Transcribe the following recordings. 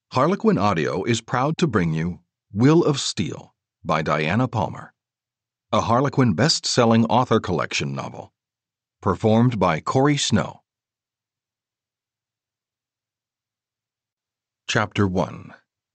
Harlequin Audio is proud to bring you Will of Steel by Diana Palmer, a Harlequin best-selling author collection novel, performed by Corey Snow. Chapter 1.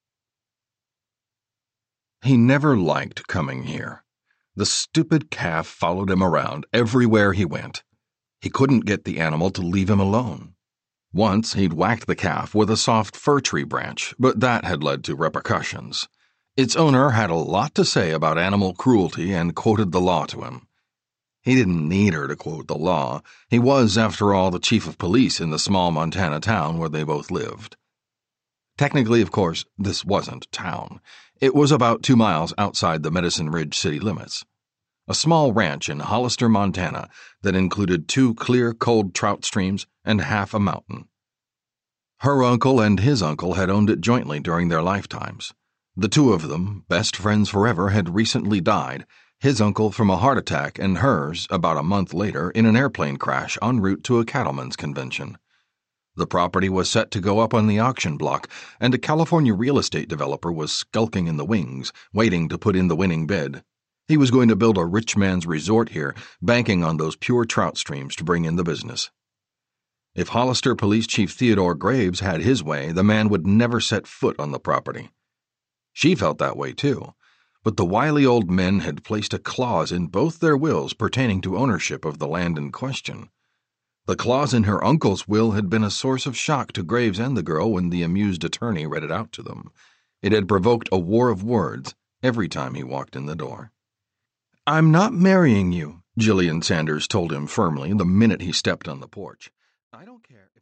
He never liked coming here. The stupid calf followed him around everywhere he went. He couldn't get the animal to leave him alone. Once he'd whacked the calf with a soft fir tree branch, but that had led to repercussions. Its owner had a lot to say about animal cruelty and quoted the law to him. He didn't need her to quote the law. He was, after all, the chief of police in the small Montana town where they both lived. Technically, of course, this wasn't a town. It was about 2 miles outside the Medicine Ridge city limits. A small ranch in Hollister, Montana, that included 2 clear, cold trout streams and half a mountain. Her uncle and his uncle had owned it jointly during their lifetimes. The 2 of them, best friends forever, had recently died, his uncle from a heart attack and hers, about a month later, in an airplane crash en route to a cattlemen's convention. The property was set to go up on the auction block, and a California real estate developer was skulking in the wings, waiting to put in the winning bid. He was going to build a rich man's resort here, banking on those pure trout streams to bring in the business. If Hollister Police Chief Theodore Graves had his way, the man would never set foot on the property. She felt that way too, but the wily old men had placed a clause in both their wills pertaining to ownership of the land in question. The clause in her uncle's will had been a source of shock to Graves and the girl when the amused attorney read it out to them. It had provoked a war of words every time he walked in the door. "I'm not marrying you," Jillian Sanders told him firmly the minute he stepped on the porch. "I don't care."